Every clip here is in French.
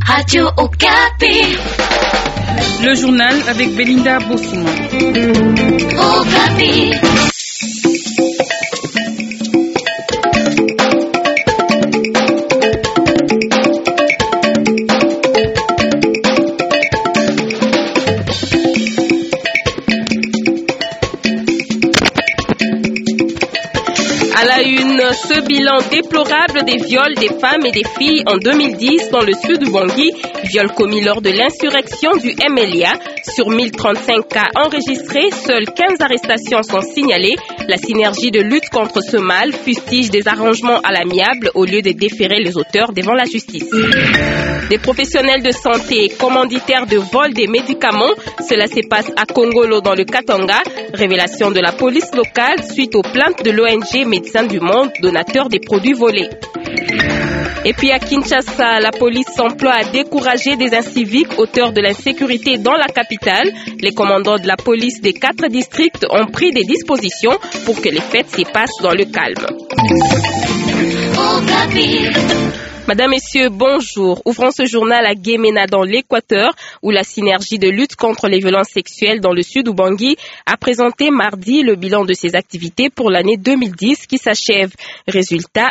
Radio Okapi. Le journal avec Belinda Bossouma. Okapi. À la une, ce bilan déplorable des viols des femmes et des filles en 2010 dans le sud du Bangui, viols commis lors de l'insurrection du MLA. Sur 1035 cas enregistrés, seules 15 arrestations sont signalées. La synergie de lutte contre ce mal fustige des arrangements à l'amiable au lieu de déférer les auteurs devant la justice. Des professionnels de santé commanditaires de vol des médicaments, cela se passe à Kongolo dans le Katanga. Révélation de la police locale suite aux plaintes de l'ONG Médecins du Monde, donateur des produits volés. Et puis à Kinshasa, la police s'emploie à décourager des inciviques auteurs de l'insécurité dans la capitale. Les commandants de la police des 4 districts ont pris des dispositions pour que les fêtes se passent dans le calme. Madame, Messieurs, bonjour. Ouvrons ce journal à Guémena dans l'Équateur où la synergie de lutte contre les violences sexuelles dans le sud du Bangui a présenté mardi le bilan de ses activités pour l'année 2010 qui s'achève. Résultat,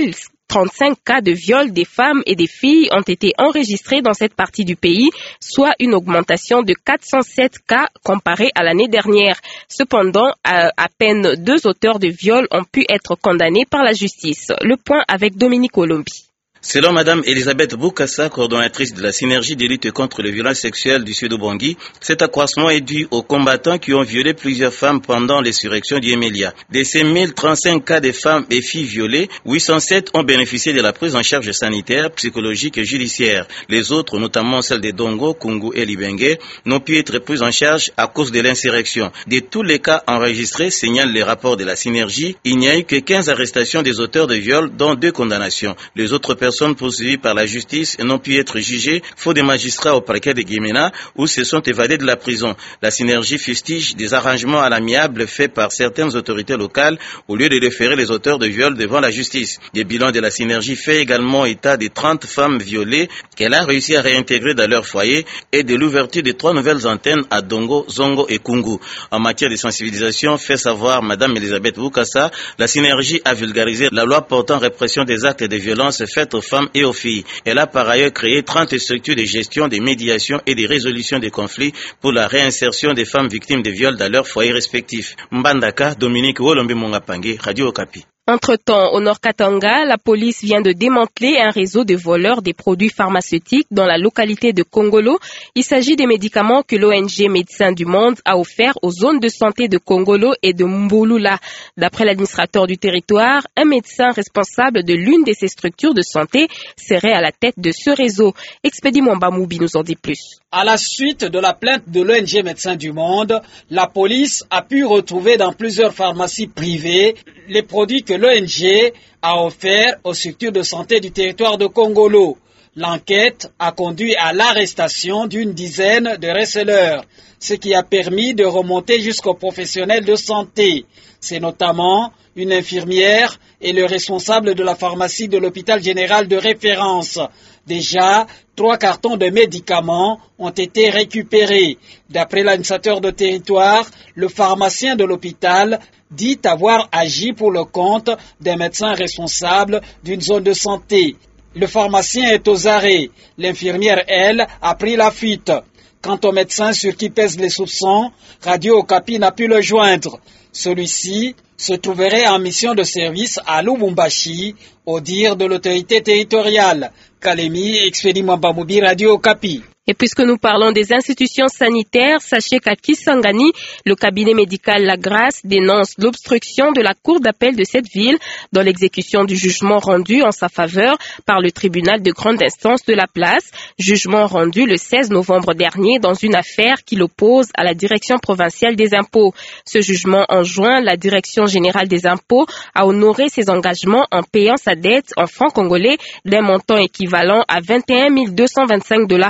1035 cas de viol des femmes et des filles ont été enregistrés dans cette partie du pays, soit une augmentation de 407 cas comparé à l'année dernière. Cependant, à peine 2 auteurs de viol ont pu être condamnés par la justice. Le point avec Dominique Olombi. Selon Madame Elisabeth Boukassa, coordonnatrice de la synergie de lutte contre les violences sexuelles du Sud-Bangui, cet accroissement est dû aux combattants qui ont violé plusieurs femmes pendant l'insurrection du MLA. De ces 1035 cas de femmes et filles violées, 807 ont bénéficié de la prise en charge sanitaire, psychologique et judiciaire. Les autres, notamment celles de Dongo, Kungu et Libengue, n'ont pu être prises en charge à cause de l'insurrection. De tous les cas enregistrés, signalent les rapports de la synergie, il n'y a eu que 15 arrestations des auteurs de viols, dont 2 condamnations. Les autres personnes poursuivies par la justice n'ont pu être jugées, faute des magistrats au parquet de Guémena, où se sont évadés de la prison. La synergie fustige des arrangements à l'amiable faits par certaines autorités locales au lieu de déférer les auteurs de viols devant la justice. Des bilans de la synergie fait également état des 30 femmes violées qu'elle a réussi à réintégrer dans leur foyer et de l'ouverture de 3 nouvelles antennes à Dongo, Zongo et Kungu. En matière de sensibilisation, fait savoir Madame Elisabeth Boukassa, la synergie a vulgarisé la loi portant répression des actes de violence faits aux femmes et aux filles. Elle a par ailleurs créé 30 structures de gestion, de médiation et de résolution des conflits pour la réinsertion des femmes victimes de viols dans leurs foyers respectifs. Mbandaka, Dominique Wolombe Mongapangue, Radio Okapi. Entre-temps, au Nord Katanga, la police vient de démanteler un réseau de voleurs des produits pharmaceutiques dans la localité de Kongolo. Il s'agit des médicaments que l'ONG Médecins du Monde a offerts aux zones de santé de Kongolo et de Mbouloula. D'après l'administrateur du territoire, un médecin responsable de l'une de ces structures de santé serait à la tête de ce réseau. Expédie Mwambamoubi nous en dit plus. À la suite de la plainte de l'ONG Médecins du Monde, la police a pu retrouver dans plusieurs pharmacies privées les produits que l'ONG a offerts aux structures de santé du territoire de Kongolo. L'enquête a conduit à l'arrestation d'une dizaine de receleurs, ce qui a permis de remonter jusqu'aux professionnels de santé. C'est notamment une infirmière et le responsable de la pharmacie de l'hôpital général de référence. Déjà, 3 cartons de médicaments ont été récupérés. D'après l'administrateur de territoire, le pharmacien de l'hôpital dit avoir agi pour le compte d'un médecin responsable d'une zone de santé. Le pharmacien est aux arrêts. L'infirmière, elle, a pris la fuite. Quant au médecin sur qui pèsent les soupçons, Radio Okapi n'a pu le joindre. Celui-ci se trouverait en mission de service à Lubumbashi, au dire de l'autorité territoriale. Kalemi, Expédie Mwambamoubi, Radio Okapi. Et puisque nous parlons des institutions sanitaires, sachez qu'à Kisangani, le cabinet médical La Grâce dénonce l'obstruction de la cour d'appel de cette ville dans l'exécution du jugement rendu en sa faveur par le tribunal de grande instance de la place, jugement rendu le 16 novembre dernier dans une affaire qui l'oppose à la direction provinciale des impôts. Ce jugement enjoint la direction générale des impôts à honorer ses engagements en payant sa dette en francs congolais d'un montant équivalent à 21 225 $ américains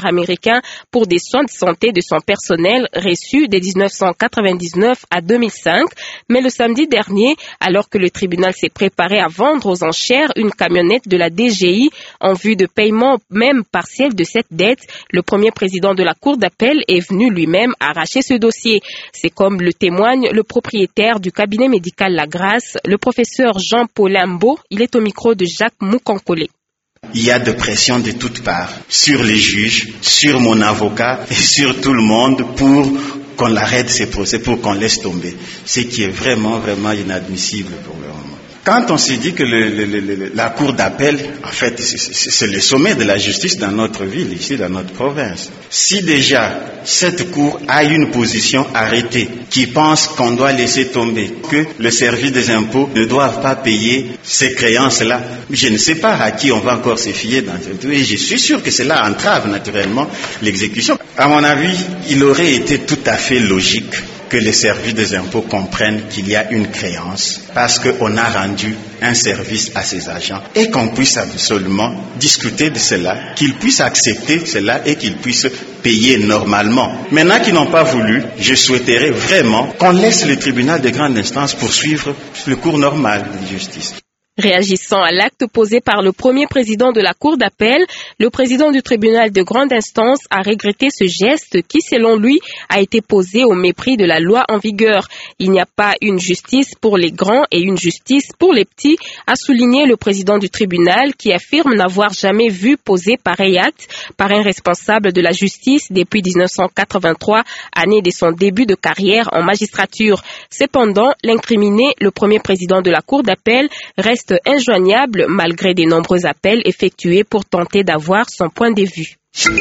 américain pour des soins de santé de son personnel reçus de 1999 à 2005. Mais le samedi dernier, alors que le tribunal s'est préparé à vendre aux enchères une camionnette de la DGI en vue de paiement même partiel de cette dette, le premier président de la Cour d'appel est venu lui-même arracher ce dossier. C'est comme le témoigne le propriétaire du cabinet médical La Grâce, le professeur Jean-Paul Imbo. Il est au micro de Jacques Moukankole. Il y a de pression de toutes parts, sur les juges, sur mon avocat et sur tout le monde pour qu'on arrête ces procès, pour qu'on laisse tomber. Ce qui est vraiment inadmissible pour le moment. Quand on se dit que la cour d'appel, en fait, c'est le sommet de la justice dans notre ville, ici, dans notre province. Si déjà cette cour a une position arrêtée, qui pense qu'on doit laisser tomber, que le service des impôts ne doit pas payer ces créances-là, je ne sais pas à qui on va encore se fier dans ce truc. Et je suis sûr que cela entrave naturellement l'exécution. À mon avis, il aurait été tout à fait logique que les services des impôts comprennent qu'il y a une créance parce qu'on a rendu un service à ces agents et qu'on puisse absolument discuter de cela, qu'ils puissent accepter cela et qu'ils puissent payer normalement. Maintenant qu'ils n'ont pas voulu, je souhaiterais vraiment qu'on laisse le tribunal de grande instance poursuivre le cours normal de justice. Réagissant à l'acte posé par le premier président de la Cour d'appel, le président du tribunal de grande instance a regretté ce geste qui, selon lui, a été posé au mépris de la loi en vigueur. Il n'y a pas une justice pour les grands et une justice pour les petits, a souligné le président du tribunal qui affirme n'avoir jamais vu poser pareil acte par un responsable de la justice depuis 1983, année de son début de carrière en magistrature. Cependant, l'incriminé, le premier président de la Cour d'appel, reste injoignable malgré de nombreux appels effectués pour tenter d'avoir son point de vue.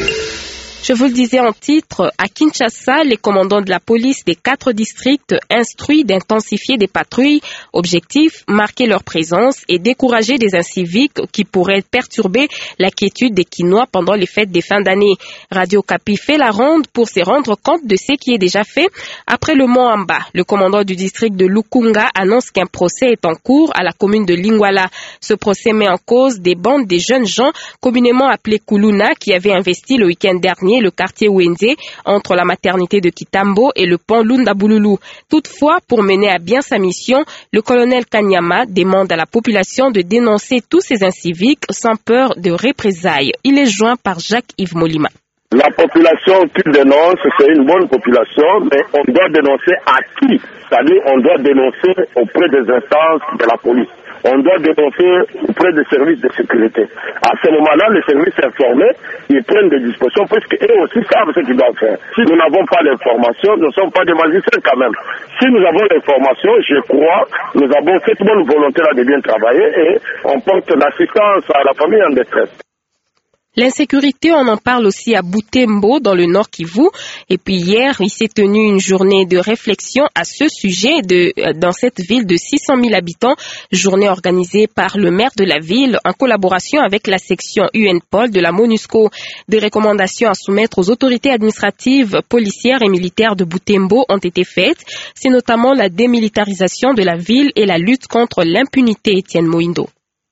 Je vous le disais en titre, à Kinshasa, les commandants de la police des 4 districts instruits d'intensifier des patrouilles. Objectif, marquer leur présence et décourager des inciviques qui pourraient perturber la quiétude des Kinois pendant les fêtes des fins d'année. Radio Kapi fait la ronde pour se rendre compte de ce qui est déjà fait. Après le mont Amba, le commandant du district de Lukunga annonce qu'un procès est en cours à la commune de Lingwala. Ce procès met en cause des bandes des jeunes gens communément appelés Kuluna qui avaient investi le week-end dernier le quartier Wenze entre la maternité de Kitambo et le pont Lundabululu. Toutefois, pour mener à bien sa mission, le colonel Kanyama demande à la population de dénoncer tous ces inciviques sans peur de représailles. Il est joint par Jacques-Yves Molima. La population qui dénonce, c'est une bonne population, mais on doit dénoncer à qui? C'est-à-dire, on doit dénoncer auprès des instances de la police. On doit dénoncer auprès des services de sécurité. À ce moment-là, les services informés, ils prennent des dispositions parce qu'eux aussi savent ce qu'ils doivent faire. Si nous n'avons pas l'information, nous ne sommes pas des magiciens quand même. Si nous avons l'information, je crois, nous avons cette bonne volonté-là de bien travailler et on porte l'assistance à la famille en détresse. L'insécurité, on en parle aussi à Butembo, dans le Nord Kivu. Et puis hier, il s'est tenu une journée de réflexion à ce sujet dans cette ville de 600 000 habitants. Journée organisée par le maire de la ville en collaboration avec la section UNPOL de la MONUSCO. Des recommandations à soumettre aux autorités administratives, policières et militaires de Butembo ont été faites. C'est notamment la démilitarisation de la ville et la lutte contre l'impunité. Étienne Moindo.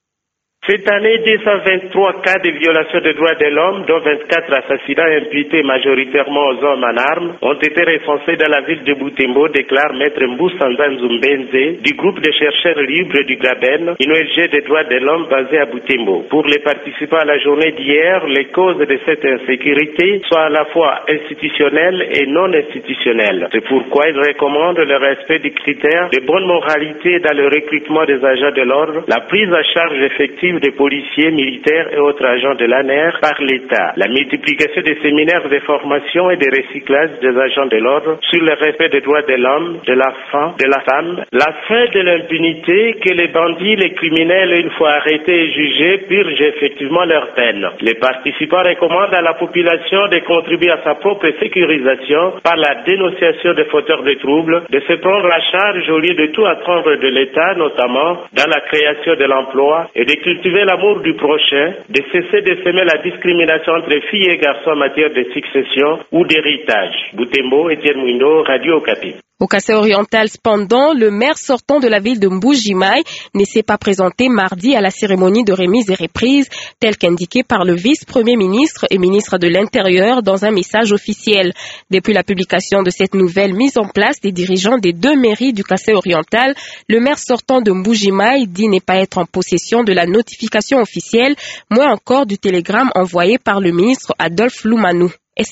Cette année, 223 cas de violation des droits de l'homme, dont 24 assassinats imputés majoritairement aux hommes en armes, ont été recensés dans la ville de Butembo, déclare Maître Mboussanda Nzumbenze du groupe de chercheurs libres du Gaben, une ONG des droits de l'homme basée à Butembo. Pour les participants à la journée d'hier, les causes de cette insécurité sont à la fois institutionnelles et non institutionnelles. C'est pourquoi ils recommandent le respect des critères de bonne moralité dans le recrutement des agents de l'ordre, la prise en charge effective des policiers, militaires et autres agents de l'ANER par l'État, la multiplication des séminaires de formation et de recyclage des agents de l'ordre sur le respect des droits de l'homme, de la femme, la fin de l'impunité, que les bandits, les criminels, une fois arrêtés et jugés, purgent effectivement leur peine. Les participants recommandent à la population de contribuer à sa propre sécurisation par la dénonciation des fauteurs de troubles, de se prendre à charge au lieu de tout attendre de l'État, notamment dans la création de l'emploi, et de cultiver l'amour du prochain, de cesser de semer la discrimination entre filles et garçons en matière de succession ou d'héritage. Butembo, Étienne Mouindo, Radio Kapi. Au Kassai oriental, cependant, le maire sortant de la ville de Mbuji-Mayi ne s'est pas présenté mardi à la cérémonie de remise et reprise, telle qu'indiquée par le vice-premier ministre et ministre de l'Intérieur dans un message officiel. Depuis la publication de cette nouvelle mise en place des dirigeants des deux mairies du Kassai oriental, le maire sortant de Mbuji-Mayi dit ne pas être en possession de la notification officielle, moins encore du télégramme envoyé par le ministre Adolphe Loumanou.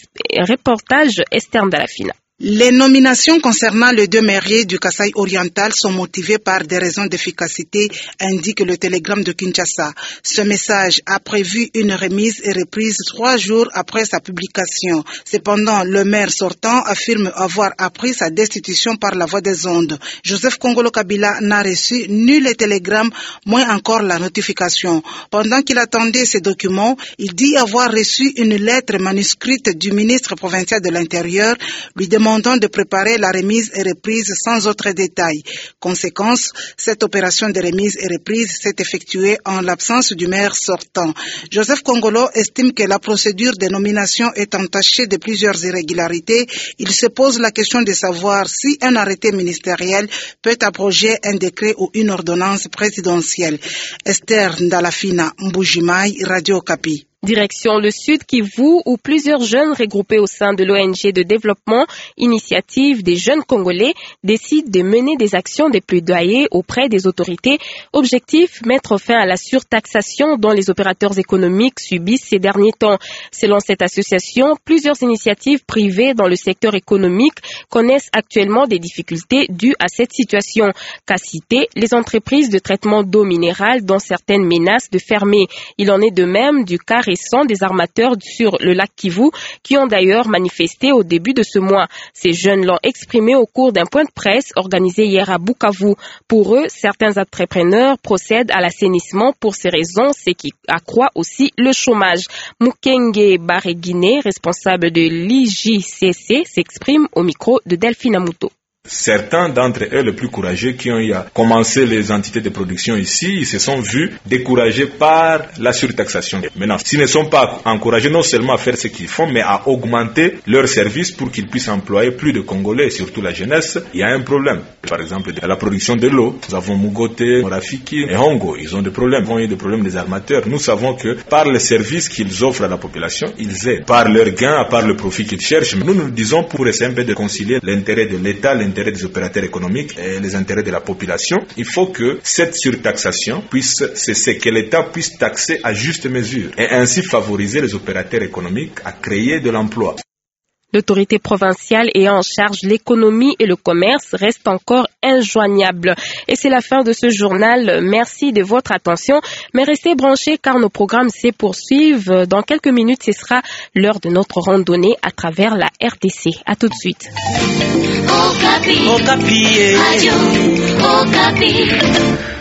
Reportage Esther Dalafina. Les nominations concernant les deux mairies du Kassai oriental sont motivées par des raisons d'efficacité, indique le télégramme de Kinshasa. Ce message a prévu une remise et reprise 3 jours après sa publication. Cependant, le maire sortant affirme avoir appris sa destitution par la voie des ondes. Joseph Kongolo Kabila n'a reçu ni le télégramme, moins encore la notification. Pendant qu'il attendait ces documents, il dit avoir reçu une lettre manuscrite du ministre provincial de l'Intérieur, lui demandant de préparer la remise et reprise sans autre détail. Conséquence, cette opération de remise et reprise s'est effectuée en l'absence du maire sortant. Joseph Kongolo estime que la procédure de nomination est entachée de plusieurs irrégularités. Il se pose la question de savoir si un arrêté ministériel peut abroger un décret ou une ordonnance présidentielle. Esther Ndalafina, Mbuji-Mayi, Radio Okapi. Direction le Sud Kivu, où plusieurs jeunes regroupés au sein de l'ONG de développement Initiative des jeunes Congolais décident de mener des actions de plaidoyer auprès des autorités. Objectif, mettre fin à la surtaxation dont les opérateurs économiques subissent ces derniers temps. Selon cette association, plusieurs initiatives privées dans le secteur économique connaissent actuellement des difficultés dues à cette situation. Qu'à citer, les entreprises de traitement d'eau minérale dont certaines menacent de fermer. Il en est de même du cas récent des armateurs sur le lac Kivu qui ont d'ailleurs manifesté au début de ce mois. Ces jeunes l'ont exprimé au cours d'un point de presse organisé hier à Bukavu. Pour eux, certains entrepreneurs procèdent à l'assainissement pour ces raisons, ce qui accroît aussi le chômage. Mukenge Bareguine, responsable de l'IJCC, s'exprime au micro de Delphine Amuto. Certains d'entre eux, les plus courageux, qui ont commencé les entités de production ici, ils se sont vus découragés par la surtaxation. Maintenant, s'ils ne sont pas encouragés non seulement à faire ce qu'ils font, mais à augmenter leurs services pour qu'ils puissent employer plus de Congolais, et surtout la jeunesse, il y a un problème. Par exemple, à la production de l'eau, nous avons Mugote, Rafiki et Hongo. Ils ont des problèmes. Ils ont eu des problèmes des armateurs. Nous savons que par les services qu'ils offrent à la population, ils aident. Par leurs gains, à part le profit qu'ils cherchent, nous disons pour essayer un peu de concilier l'intérêt de l'État, l'intérêt des opérateurs économiques et les intérêts de la population, il faut que cette surtaxation puisse cesser, que l'État puisse taxer à juste mesure et ainsi favoriser les opérateurs économiques à créer de l'emploi. L'autorité provinciale ayant en charge l'économie et le commerce reste encore injoignable. Et c'est la fin de ce journal. Merci de votre attention. Mais restez branchés car nos programmes se poursuivent. Dans quelques minutes, ce sera l'heure de notre randonnée à travers la RDC. À tout de suite. Okapi. Okapi. Radio Okapi.